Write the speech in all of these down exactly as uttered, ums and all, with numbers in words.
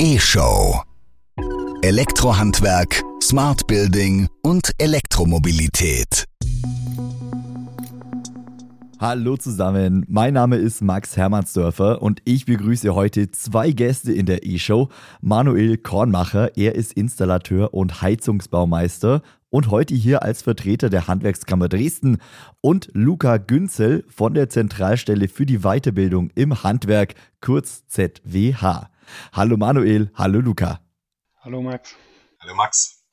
E-Show. Elektrohandwerk, Smart Building und Elektromobilität. Hallo zusammen, mein Name ist Max Hermannsdörfer und ich begrüße heute zwei Gäste in der E-Show. Manuel Kornmacher, er ist Installateur und Heizungsbaumeister und heute hier als Vertreter der Handwerkskammer Dresden, und Luca Günzel von der Zentralstelle für die Weiterbildung im Handwerk, kurz Z W H. Hallo Manuel, hallo Luca. Hallo Max. Hallo Max.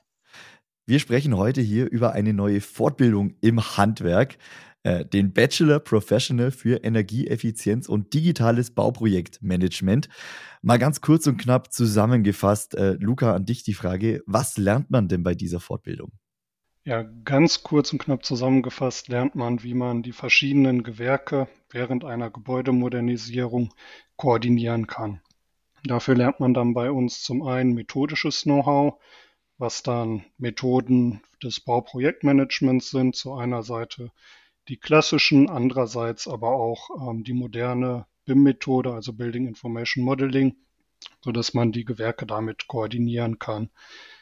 Wir sprechen heute hier über eine neue Fortbildung im Handwerk, äh, den Bachelor Professional für Energieeffizienz und digitales Bauprojektmanagement. Mal ganz kurz und knapp zusammengefasst, äh, Luca, an dich die Frage, was lernt man denn bei dieser Fortbildung? Ja, ganz kurz und knapp zusammengefasst lernt man, wie man die verschiedenen Gewerke während einer Gebäudemodernisierung koordinieren kann. Dafür lernt man dann bei uns zum einen methodisches Know-how, was dann Methoden des Bauprojektmanagements sind, zu einer Seite die klassischen, andererseits aber auch ähm, die moderne B I M-Methode, also Building Information Modeling, sodass man die Gewerke damit koordinieren kann.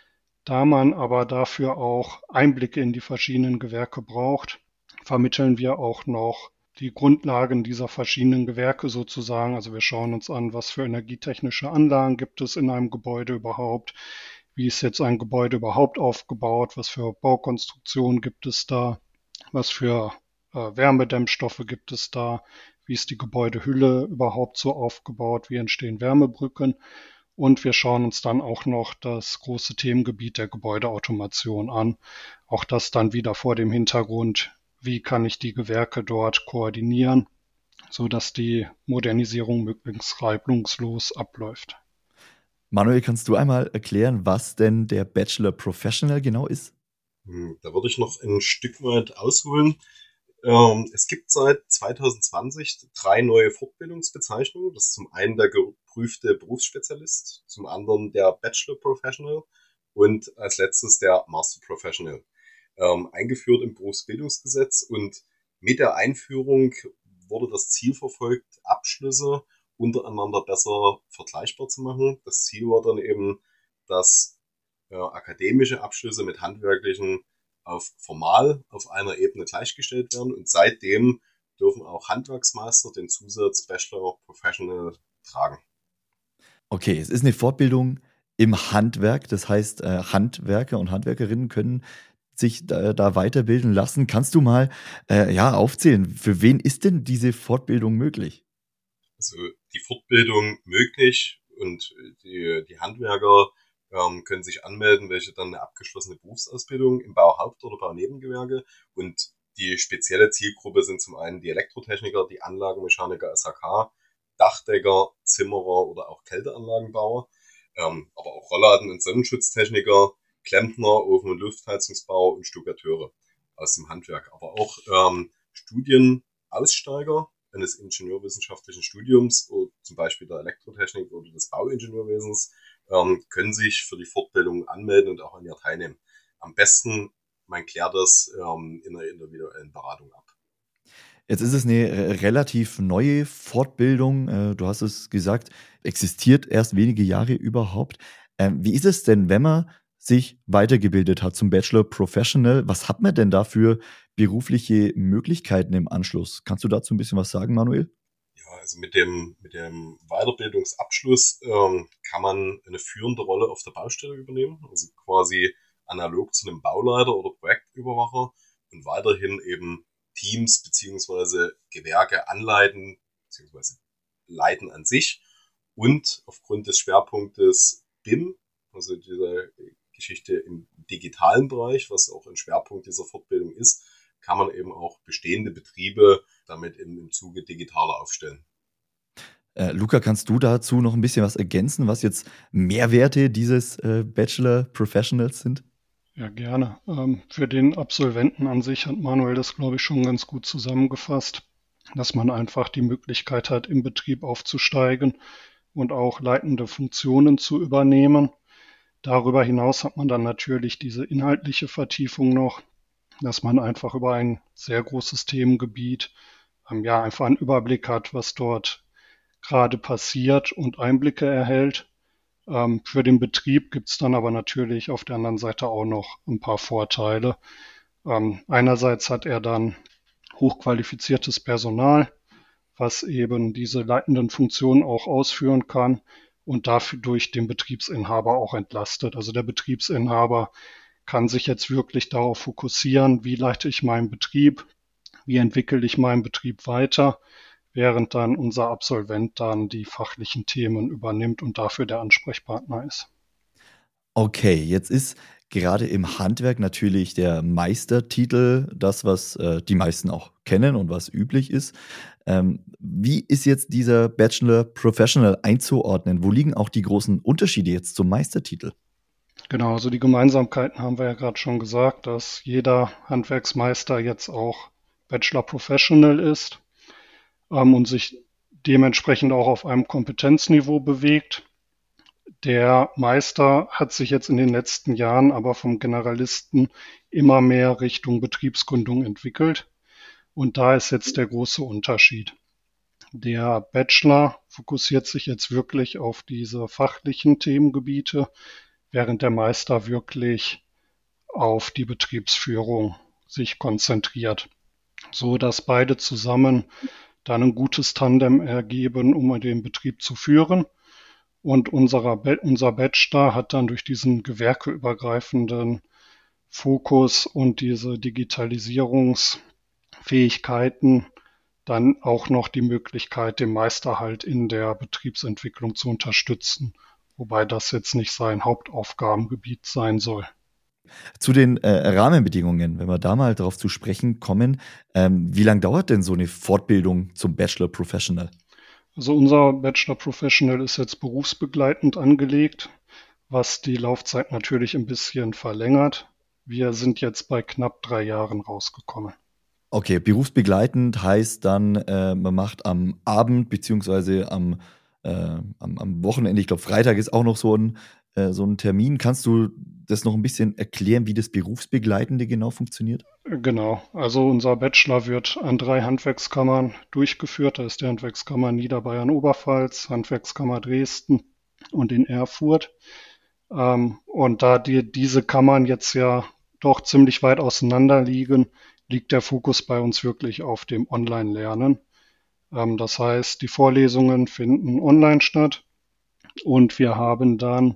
Da man aber dafür auch Einblicke in die verschiedenen Gewerke braucht, vermitteln wir auch noch die Grundlagen dieser verschiedenen Gewerke sozusagen. Also wir schauen uns an, was für energietechnische Anlagen gibt es in einem Gebäude überhaupt, wie ist jetzt ein Gebäude überhaupt aufgebaut, was für Baukonstruktionen gibt es da, was für äh, Wärmedämmstoffe gibt es da, wie ist die Gebäudehülle überhaupt so aufgebaut, wie entstehen Wärmebrücken. Und wir schauen uns dann auch noch das große Themengebiet der Gebäudeautomation an. Auch das dann wieder vor dem Hintergrund, wie kann ich die Gewerke dort koordinieren, sodass die Modernisierung möglichst reibungslos abläuft. Manuel, kannst du einmal erklären, was denn der Bachelor Professional genau ist? Da würde ich noch ein Stück weit ausholen. Ähm, es gibt seit zwanzig zwanzig drei neue Fortbildungsbezeichnungen. Das ist zum einen der geprüfte Berufsspezialist, zum anderen der Bachelor Professional und als letztes der Master Professional. Ähm, eingeführt im Berufsbildungsgesetz, und mit der Einführung wurde das Ziel verfolgt, Abschlüsse untereinander besser vergleichbar zu machen. Das Ziel war dann eben, dass äh, akademische Abschlüsse mit handwerklichen auf formal auf einer Ebene gleichgestellt werden, und seitdem dürfen auch Handwerksmeister den Zusatz Bachelor Professional tragen. Okay, es ist eine Fortbildung im Handwerk, das heißt, äh, Handwerker und Handwerkerinnen können sich da, da weiterbilden lassen. Kannst du mal äh, ja, aufzählen, für wen ist denn diese Fortbildung möglich? Also die Fortbildung möglich, und die, die Handwerker ähm, können sich anmelden, welche dann eine abgeschlossene Berufsausbildung im Bauhaupt- oder Baunebengewerbe, und die spezielle Zielgruppe sind zum einen die Elektrotechniker, die Anlagenmechaniker, S H K, Dachdecker, Zimmerer oder auch Kälteanlagenbauer, ähm, aber auch Rollladen- und Sonnenschutztechniker, Klempner, Ofen- und Luftheizungsbau und Stuckateure aus dem Handwerk, aber auch ähm, Studienaussteiger eines ingenieurwissenschaftlichen Studiums, oder zum Beispiel der Elektrotechnik oder des Bauingenieurwesens, ähm, können sich für die Fortbildung anmelden und auch an ihr teilnehmen. Am besten, man klärt das ähm, in einer individuellen Beratung ab. Jetzt ist es eine äh, relativ neue Fortbildung. Äh, du hast es gesagt, existiert erst wenige Jahre überhaupt. Ähm, wie ist es denn, wenn man sich weitergebildet hat zum Bachelor Professional? Was hat man denn da für berufliche Möglichkeiten im Anschluss? Kannst du dazu ein bisschen was sagen, Manuel? Ja, also mit dem, mit dem Weiterbildungsabschluss ähm, kann man eine führende Rolle auf der Baustelle übernehmen, also quasi analog zu einem Bauleiter oder Projektüberwacher, und weiterhin eben Teams bzw. Gewerke anleiten bzw. leiten an sich, und aufgrund des Schwerpunktes B I M, also dieser Geschichte im digitalen Bereich, was auch ein Schwerpunkt dieser Fortbildung ist, kann man eben auch bestehende Betriebe damit im, im Zuge digitaler aufstellen. Äh, Luca, kannst du dazu noch ein bisschen was ergänzen, was jetzt Mehrwerte dieses äh, Bachelor Professionals sind? Ja, gerne. Ähm, für den Absolventen an sich hat Manuel das, glaube ich, schon ganz gut zusammengefasst, dass man einfach die Möglichkeit hat, im Betrieb aufzusteigen und auch leitende Funktionen zu übernehmen. Darüber hinaus hat man dann natürlich diese inhaltliche Vertiefung noch, dass man einfach über ein sehr großes Themengebiet ähm, ja einfach einen Überblick hat, was dort gerade passiert und Einblicke erhält. Ähm, für den Betrieb gibt es dann aber natürlich auf der anderen Seite auch noch ein paar Vorteile. Ähm, einerseits hat er dann hochqualifiziertes Personal, was eben diese leitenden Funktionen auch ausführen kann und dafür durch den Betriebsinhaber auch entlastet. Also der Betriebsinhaber kann sich jetzt wirklich darauf fokussieren, wie leite ich meinen Betrieb, wie entwickle ich meinen Betrieb weiter, während dann unser Absolvent dann die fachlichen Themen übernimmt und dafür der Ansprechpartner ist. Okay, jetzt ist gerade im Handwerk natürlich der Meistertitel das, was äh, die meisten auch kennen und was üblich ist. Ähm, wie ist jetzt dieser Bachelor Professional einzuordnen? Wo liegen auch die großen Unterschiede jetzt zum Meistertitel? Genau, also die Gemeinsamkeiten haben wir ja gerade schon gesagt, dass jeder Handwerksmeister jetzt auch Bachelor Professional ist ähm, und sich dementsprechend auch auf einem Kompetenzniveau bewegt. Der Meister hat sich jetzt in den letzten Jahren aber vom Generalisten immer mehr Richtung Betriebsgründung entwickelt. Und da ist jetzt der große Unterschied. Der Bachelor fokussiert sich jetzt wirklich auf diese fachlichen Themengebiete, während der Meister wirklich auf die Betriebsführung sich konzentriert, so dass beide zusammen dann ein gutes Tandem ergeben, um den Betrieb zu führen. Und unserer, unser Bachelor hat dann durch diesen gewerkeübergreifenden Fokus und diese Digitalisierungsfähigkeiten dann auch noch die Möglichkeit, den Meister halt in der Betriebsentwicklung zu unterstützen, wobei das jetzt nicht sein Hauptaufgabengebiet sein soll. Zu den äh, Rahmenbedingungen, wenn wir da mal drauf zu sprechen kommen, ähm, wie lange dauert denn so eine Fortbildung zum Bachelor Professional? Also unser Bachelor Professional ist jetzt berufsbegleitend angelegt, was die Laufzeit natürlich ein bisschen verlängert. Wir sind jetzt bei knapp drei Jahren rausgekommen. Okay, berufsbegleitend heißt dann, äh, man macht am Abend beziehungsweise am, äh, am, am Wochenende, ich glaube Freitag ist auch noch so ein, äh, so ein Termin. Kannst du das noch ein bisschen erklären, wie das Berufsbegleitende genau funktioniert? Genau, also unser Bachelor wird an drei Handwerkskammern durchgeführt. Da ist die Handwerkskammer Niederbayern-Oberpfalz, Handwerkskammer Dresden und in Erfurt. Ähm, und da die, diese Kammern jetzt ja doch ziemlich weit auseinander liegen, liegt der Fokus bei uns wirklich auf dem Online-Lernen. Ähm, das heißt, die Vorlesungen finden online statt und wir haben dann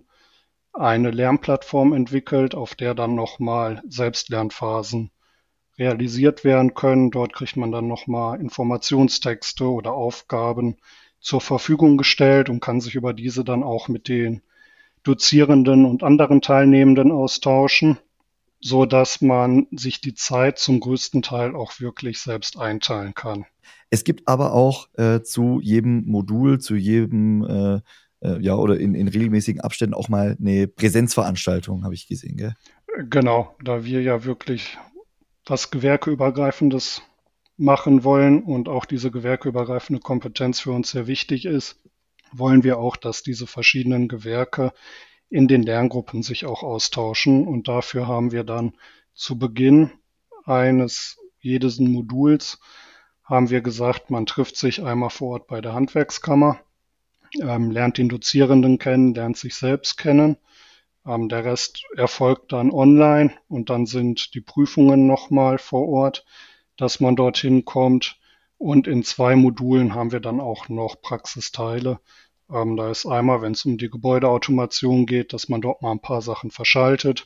eine Lernplattform entwickelt, auf der dann nochmal Selbstlernphasen realisiert werden können. Dort kriegt man dann nochmal Informationstexte oder Aufgaben zur Verfügung gestellt und kann sich über diese dann auch mit den Dozierenden und anderen Teilnehmenden austauschen, so dass man sich die Zeit zum größten Teil auch wirklich selbst einteilen kann. Es gibt aber auch äh, zu jedem Modul, zu jedem, äh, äh, ja, oder in, in regelmäßigen Abständen auch mal eine Präsenzveranstaltung, habe ich gesehen, gell? Genau, da wir ja wirklich was Gewerkeübergreifendes machen wollen und auch diese gewerkeübergreifende Kompetenz für uns sehr wichtig ist, wollen wir auch, dass diese verschiedenen Gewerke in den Lerngruppen sich auch austauschen. Und dafür haben wir dann zu Beginn eines jedes Moduls haben wir gesagt, man trifft sich einmal vor Ort bei der Handwerkskammer, ähm, lernt den Dozierenden kennen, lernt sich selbst kennen. Ähm, der Rest erfolgt dann online und dann sind die Prüfungen nochmal vor Ort, dass man dorthin kommt. Und in zwei Modulen haben wir dann auch noch Praxisteile. Ähm, da ist einmal, wenn es um die Gebäudeautomation geht, dass man dort mal ein paar Sachen verschaltet.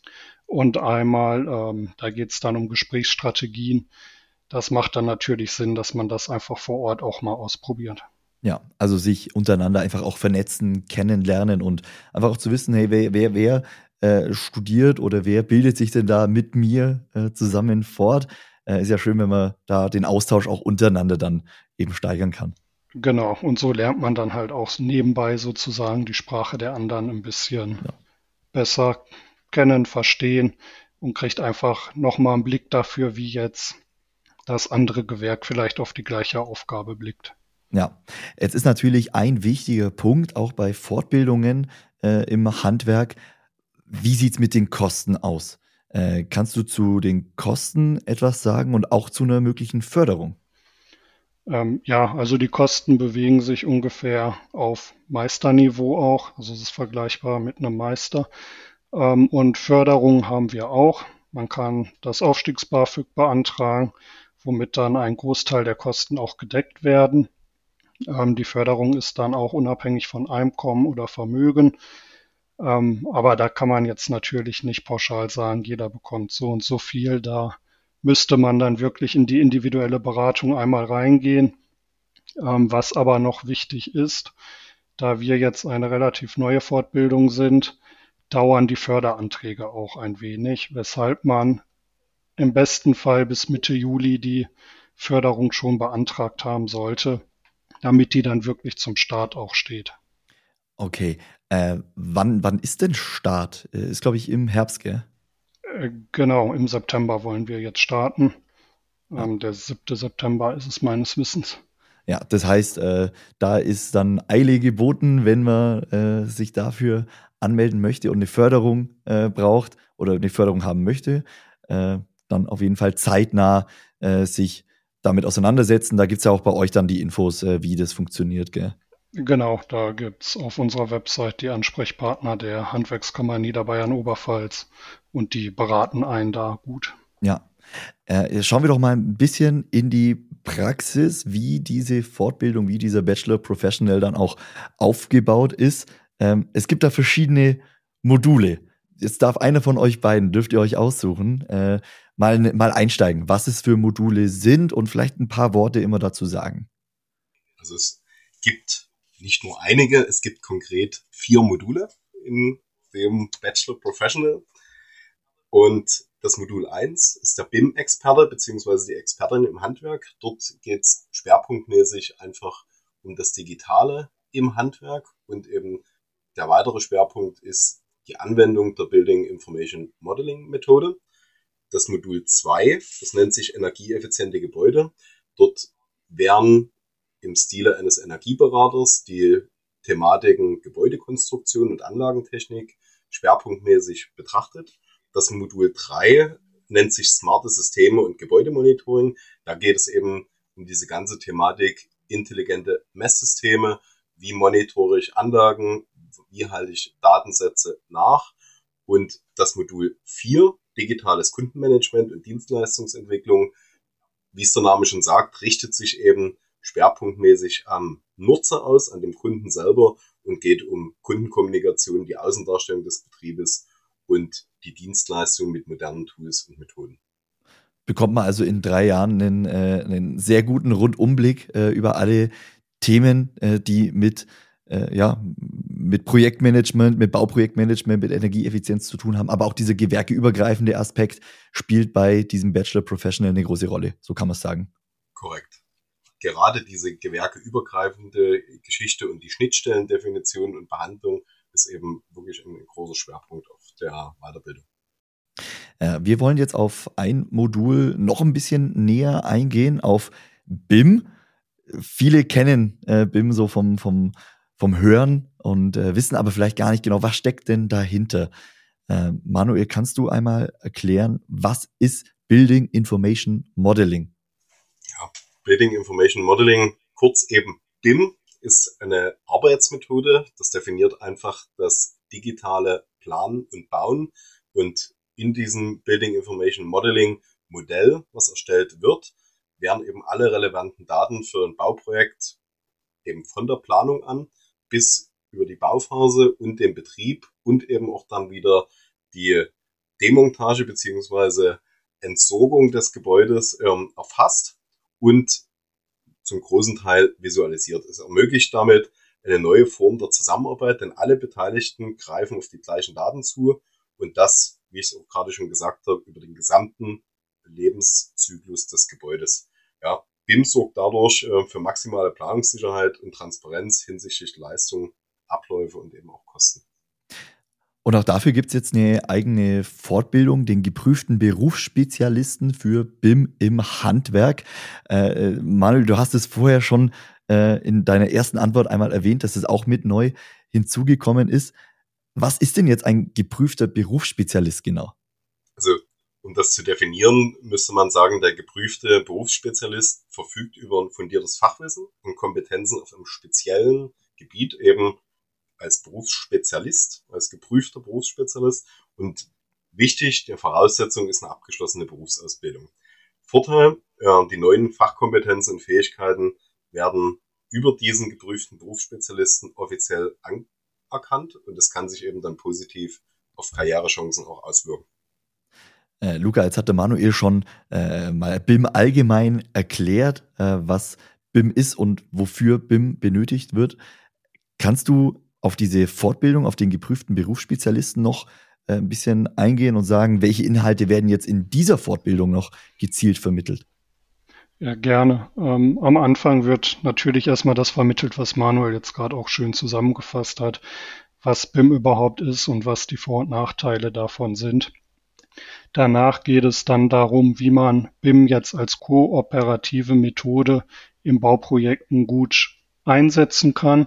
Und einmal, ähm, da geht es dann um Gesprächsstrategien. Das macht dann natürlich Sinn, dass man das einfach vor Ort auch mal ausprobiert. Ja, also sich untereinander einfach auch vernetzen, kennenlernen und einfach auch zu wissen, hey, wer, wer, wer äh, studiert oder wer bildet sich denn da mit mir äh, zusammen fort? Äh, ist ja schön, wenn man da den Austausch auch untereinander dann eben steigern kann. Genau, und so lernt man dann halt auch nebenbei sozusagen die Sprache der anderen ein bisschen Ja. besser kennen, verstehen und kriegt einfach nochmal einen Blick dafür, wie jetzt das andere Gewerk vielleicht auf die gleiche Aufgabe blickt. Ja, jetzt ist natürlich ein wichtiger Punkt auch bei Fortbildungen äh, im Handwerk. Wie sieht's mit den Kosten aus? Äh, kannst du zu den Kosten etwas sagen und auch zu einer möglichen Förderung? Ähm, ja, also die Kosten bewegen sich ungefähr auf Meisterniveau auch. Also es ist vergleichbar mit einem Meister. Ähm, und Förderung haben wir auch. Man kann das Aufstiegs-BAföG beantragen, womit dann ein Großteil der Kosten auch gedeckt werden. Ähm, die Förderung ist dann auch unabhängig von Einkommen oder Vermögen. Ähm, aber da kann man jetzt natürlich nicht pauschal sagen, jeder bekommt so und so viel. Da müsste man dann wirklich in die individuelle Beratung einmal reingehen. Ähm, was aber noch wichtig ist, da wir jetzt eine relativ neue Fortbildung sind, dauern die Förderanträge auch ein wenig, weshalb man im besten Fall bis Mitte Juli die Förderung schon beantragt haben sollte, damit die dann wirklich zum Start auch steht. Okay, äh, wann, wann ist denn Start? Äh, Ist, glaube ich, im Herbst, gell? Äh, Genau, im September wollen wir jetzt starten. Ja. Ähm, der siebte September ist es meines Wissens. Ja, das heißt, äh, da ist dann Eile geboten, wenn man äh, sich dafür anmelden möchte und eine Förderung äh, braucht oder eine Förderung haben möchte, äh, dann auf jeden Fall zeitnah äh, sich damit auseinandersetzen. Da gibt es ja auch bei euch dann die Infos, äh, wie das funktioniert, gell? Genau, da gibt's auf unserer Website die Ansprechpartner der Handwerkskammer Niederbayern-Oberpfalz und die beraten einen da gut. Ja. Äh, schauen wir doch mal ein bisschen in die Praxis, wie diese Fortbildung, wie dieser Bachelor Professional dann auch aufgebaut ist. Ähm, es gibt da verschiedene Module. Jetzt darf einer von euch beiden, dürft ihr euch aussuchen, äh, mal, mal einsteigen, was es für Module sind und vielleicht ein paar Worte immer dazu sagen. Also es gibt nicht nur einige, es gibt konkret vier Module in dem Bachelor Professional. Und das Modul eins ist der B I M-Experte bzw. die Expertin im Handwerk. Dort geht es schwerpunktmäßig einfach um das Digitale im Handwerk und eben der weitere Schwerpunkt ist die Anwendung der Building Information Modeling Methode. Das Modul zwei, das nennt sich energieeffiziente Gebäude. Dort werden im Stile eines Energieberaters die Thematiken Gebäudekonstruktion und Anlagentechnik schwerpunktmäßig betrachtet. Das Modul drei nennt sich smarte Systeme und Gebäudemonitoring. Da geht es eben um diese ganze Thematik intelligente Messsysteme. Wie monitore ich Anlagen? Wie halte ich Datensätze nach? Und das Modul vier, digitales Kundenmanagement und Dienstleistungsentwicklung, wie es der Name schon sagt, richtet sich eben schwerpunktmäßig am Nutzer aus, an dem Kunden selber und geht um Kundenkommunikation, die Außendarstellung des Betriebes und die Dienstleistung mit modernen Tools und Methoden. Bekommt man also in drei Jahren einen, äh, einen sehr guten Rundumblick äh, über alle Themen, äh, die mit, äh, ja, mit Projektmanagement, mit Bauprojektmanagement, mit Energieeffizienz zu tun haben. Aber auch dieser gewerkeübergreifende Aspekt spielt bei diesem Bachelor Professional eine große Rolle. So kann man es sagen. Korrekt. Gerade diese gewerkeübergreifende Geschichte und die Schnittstellendefinition und Behandlung ist eben wirklich ein großer Schwerpunkt auf der Weiterbildung. Äh, wir wollen jetzt auf ein Modul noch ein bisschen näher eingehen, auf B I M. Viele kennen äh, B I M so vom, vom, vom Hören und äh, wissen aber vielleicht gar nicht genau, was steckt denn dahinter. Äh, Manuel, kannst du einmal erklären, was ist Building Information Modeling? Ja, Building Information Modeling, kurz eben B I M, ist eine Arbeitsmethode. Das definiert einfach das digitale Planen und Bauen. Und in diesem Building Information Modeling Modell, was erstellt wird, werden eben alle relevanten Daten für ein Bauprojekt eben von der Planung an bis über die Bauphase und den Betrieb und eben auch dann wieder die Demontage bzw. Entsorgung des Gebäudes ähm, erfasst und zum großen Teil visualisiert. Es ermöglicht damit eine neue Form der Zusammenarbeit, denn alle Beteiligten greifen auf die gleichen Daten zu und das, wie ich es auch gerade schon gesagt habe, über den gesamten Lebenszyklus des Gebäudes. Ja, B I M sorgt dadurch äh, für maximale Planungssicherheit und Transparenz hinsichtlich Leistung, Abläufe und eben auch Kosten. Und auch dafür gibt es jetzt eine eigene Fortbildung, den geprüften Berufsspezialisten für B I M im Handwerk. Äh, Manuel, du hast es vorher schon äh, in deiner ersten Antwort einmal erwähnt, dass es auch mit neu hinzugekommen ist. Was ist denn jetzt ein geprüfter Berufsspezialist genau? Also Um das zu definieren, müsste man sagen, der geprüfte Berufsspezialist verfügt über ein fundiertes Fachwissen und Kompetenzen auf einem speziellen Gebiet, eben als Berufsspezialist, als geprüfter Berufsspezialist. Und wichtig, der Voraussetzung ist eine abgeschlossene Berufsausbildung. Vorteil, äh, die neuen Fachkompetenzen und Fähigkeiten werden über diesen geprüften Berufsspezialisten offiziell anerkannt und das kann sich eben dann positiv auf Karrierechancen auch auswirken. Äh, Luca, jetzt hatte Manuel schon äh, mal B I M allgemein erklärt, äh, was B I M ist und wofür B I M benötigt wird. Kannst du auf diese Fortbildung, auf den geprüften Berufsspezialisten noch äh, ein bisschen eingehen und sagen, welche Inhalte werden jetzt in dieser Fortbildung noch gezielt vermittelt? Ja, gerne. Ähm, am Anfang wird natürlich erstmal das vermittelt, was Manuel jetzt gerade auch schön zusammengefasst hat, was B I M überhaupt ist und was die Vor- und Nachteile davon sind. Danach geht es dann darum, wie man B I M jetzt als kooperative Methode in Bauprojekten gut einsetzen kann.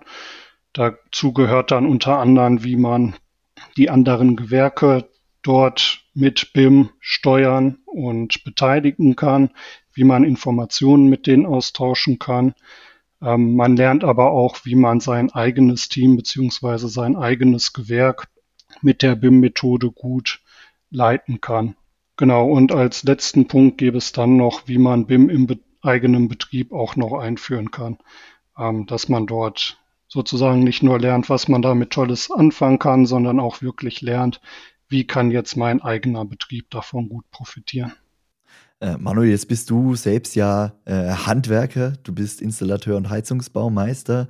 Dazu gehört dann unter anderem, wie man die anderen Gewerke dort mit B I M steuern und beteiligen kann, wie man Informationen mit denen austauschen kann. Ähm, man lernt aber auch, wie man sein eigenes Team beziehungsweise sein eigenes Gewerk mit der B I M-Methode gut leiten kann. Genau, und als letzten Punkt gäbe es dann noch, wie man B I M im be- eigenen Betrieb auch noch einführen kann, ähm, dass man dort sozusagen nicht nur lernt, was man damit Tolles anfangen kann, sondern auch wirklich lernt, wie kann jetzt mein eigener Betrieb davon gut profitieren. Äh, Manuel, jetzt bist du selbst ja äh, Handwerker, du bist Installateur und Heizungsbaumeister.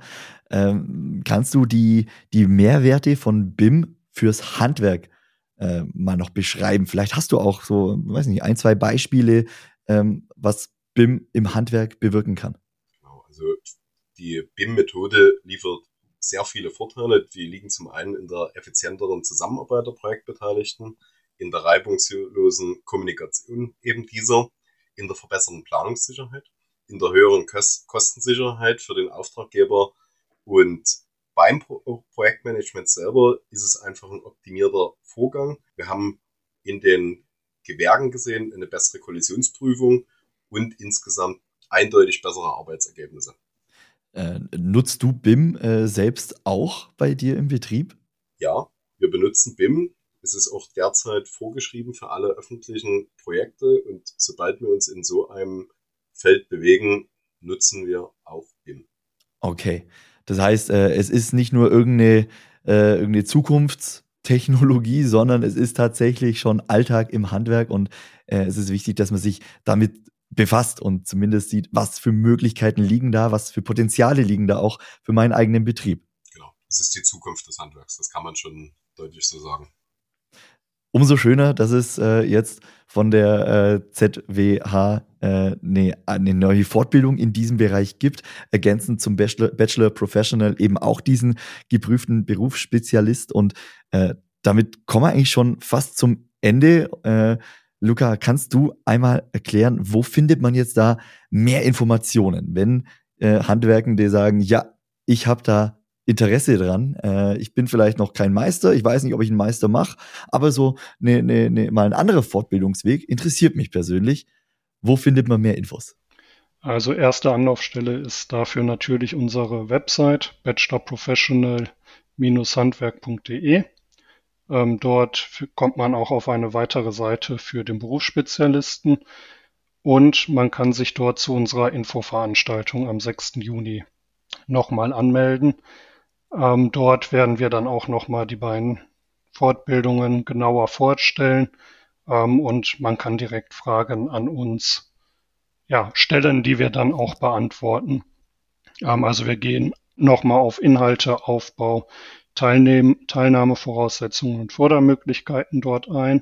Ähm, kannst du die, die Mehrwerte von B I M fürs Handwerk äh, mal noch beschreiben? Vielleicht hast du auch so, weiß nicht, ein, zwei Beispiele, ähm, was B I M im Handwerk bewirken kann. Genau, also die B I M-Methode liefert sehr viele Vorteile. Die liegen zum einen in der effizienteren Zusammenarbeit der Projektbeteiligten, in der reibungslosen Kommunikation eben dieser, in der verbesserten Planungssicherheit, in der höheren Kost- Kostensicherheit für den Auftraggeber und beim Pro- Projektmanagement selber ist es einfach ein optimierter Vorgang. Wir haben in den Gewerken gesehen eine bessere Kollisionsprüfung und insgesamt eindeutig bessere Arbeitsergebnisse. Äh, nutzt du B I M äh, selbst auch bei dir im Betrieb? Ja, wir benutzen B I M. Es ist auch derzeit vorgeschrieben für alle öffentlichen Projekte und sobald wir uns in so einem Feld bewegen, nutzen wir auch B I M. Okay, das heißt, äh, es ist nicht nur irgendeine, äh, irgendeine Zukunftstechnologie, sondern es ist tatsächlich schon Alltag im Handwerk und äh, es ist wichtig, dass man sich damit befasst und zumindest sieht, was für Möglichkeiten liegen da, was für Potenziale liegen da auch für meinen eigenen Betrieb. Genau, das ist die Zukunft des Handwerks, das kann man schon deutlich so sagen. Umso schöner, dass es äh, jetzt von der äh, Z W H äh, eine, eine neue Fortbildung in diesem Bereich gibt, ergänzend zum Bachelor, Bachelor Professional eben auch diesen geprüften Berufsspezialist. Und äh, damit kommen wir eigentlich schon fast zum Ende. Äh, Luca, kannst du einmal erklären, wo findet man jetzt da mehr Informationen, wenn äh, Handwerkende sagen, ja, ich habe da Interesse dran. Äh, ich bin vielleicht noch kein Meister, ich weiß nicht, ob ich einen Meister mache, aber so ne, ne, ne, mal ein anderer Fortbildungsweg interessiert mich persönlich. Wo findet man mehr Infos? Also erste Anlaufstelle ist dafür natürlich unsere Website bachelor professional Bindestrich handwerk punkt de. Ähm, dort f- kommt man auch auf eine weitere Seite für den Berufsspezialisten und man kann sich dort zu unserer Infoveranstaltung am sechsten Juni nochmal anmelden. Ähm, dort werden wir dann auch nochmal die beiden Fortbildungen genauer vorstellen ähm, und man kann direkt Fragen an uns ja, stellen, die wir dann auch beantworten. Ähm, also wir gehen nochmal auf Inhalte, Aufbau, Teilnehm Teilnahmevoraussetzungen und Fördermöglichkeiten dort ein.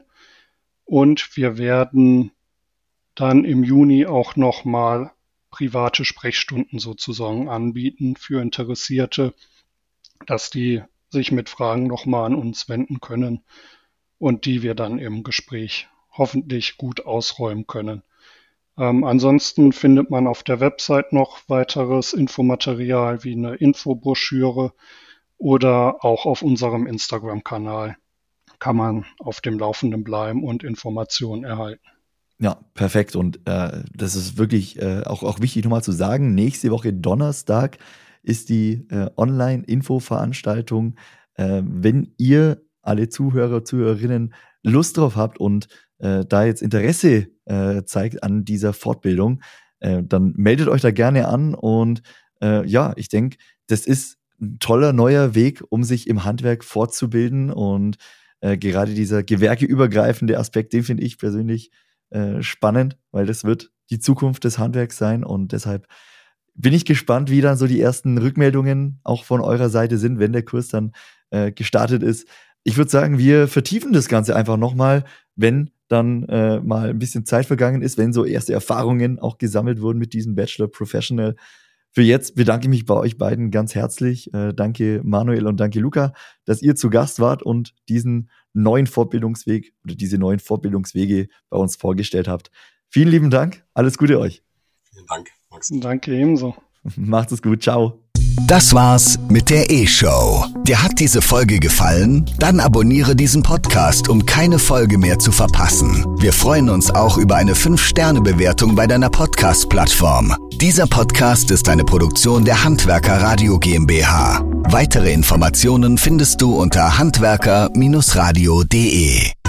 Und wir werden dann im Juni auch nochmal private Sprechstunden sozusagen anbieten für Interessierte, dass die sich mit Fragen nochmal an uns wenden können und die wir dann im Gespräch hoffentlich gut ausräumen können. Ähm, ansonsten findet man auf der Website noch weiteres Infomaterial wie eine Infobroschüre oder auch auf unserem Instagram-Kanal kann man auf dem Laufenden bleiben und Informationen erhalten. Ja, perfekt. Und äh, das ist wirklich äh, auch, auch wichtig nochmal zu sagen. Nächste Woche Donnerstag ist die äh, Online-Info-Veranstaltung. Äh, wenn ihr alle Zuhörer, Zuhörerinnen Lust drauf habt und äh, da jetzt Interesse äh, zeigt an dieser Fortbildung, äh, dann meldet euch da gerne an. Und äh, ja, ich denke, das ist ein toller neuer Weg, um sich im Handwerk fortzubilden. Und äh, gerade dieser gewerkeübergreifende Aspekt, den finde ich persönlich äh, spannend, weil das wird die Zukunft des Handwerks sein. Und deshalb bin ich gespannt, wie dann so die ersten Rückmeldungen auch von eurer Seite sind, wenn der Kurs dann äh, gestartet ist. Ich würde sagen, wir vertiefen das Ganze einfach nochmal, wenn dann äh, mal ein bisschen Zeit vergangen ist, wenn so erste Erfahrungen auch gesammelt wurden mit diesem Bachelor Professional. Für jetzt bedanke ich mich bei euch beiden ganz herzlich. Äh, danke Manuel und danke Luca, dass ihr zu Gast wart und diesen neuen Fortbildungsweg oder diese neuen Fortbildungswege bei uns vorgestellt habt. Vielen lieben Dank. Alles Gute euch. Vielen Dank, Max. Danke ebenso. Macht es gut. Ciao. Das war's mit der E-Show. Dir hat diese Folge gefallen? Dann abonniere diesen Podcast, um keine Folge mehr zu verpassen. Wir freuen uns auch über eine fünf Sterne Bewertung bei deiner Podcast-Plattform. Dieser Podcast ist eine Produktion der Handwerker Radio GmbH. Weitere Informationen findest du unter handwerker Bindestrich radio punkt de.